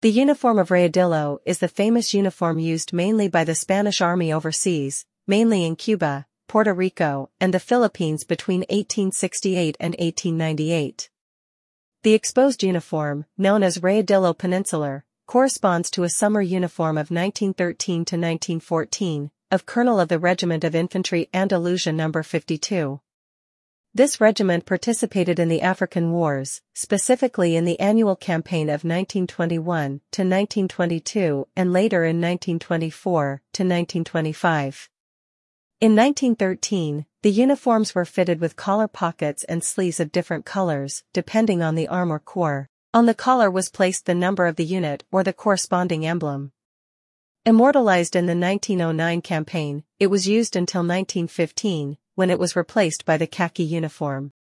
The uniform of Rayadillo is the famous uniform used mainly by the Spanish army overseas, mainly in Cuba, Puerto Rico, and the Philippines between 1868 and 1898. The exposed uniform, known as Rayadillo Peninsular, corresponds to a summer uniform of 1913 to 1914, of Colonel of the Regiment of Infantry Andalusia No. 52. This regiment participated in the African Wars, specifically in the annual campaign of 1921 to 1922 and later in 1924 to 1925. In 1913, the uniforms were fitted with collar pockets and sleeves of different colors, depending on the arm or corps. On the collar was placed the number of the unit or the corresponding emblem. Immortalized in the 1909 campaign, it was used until 1915, when it was replaced by the khaki uniform.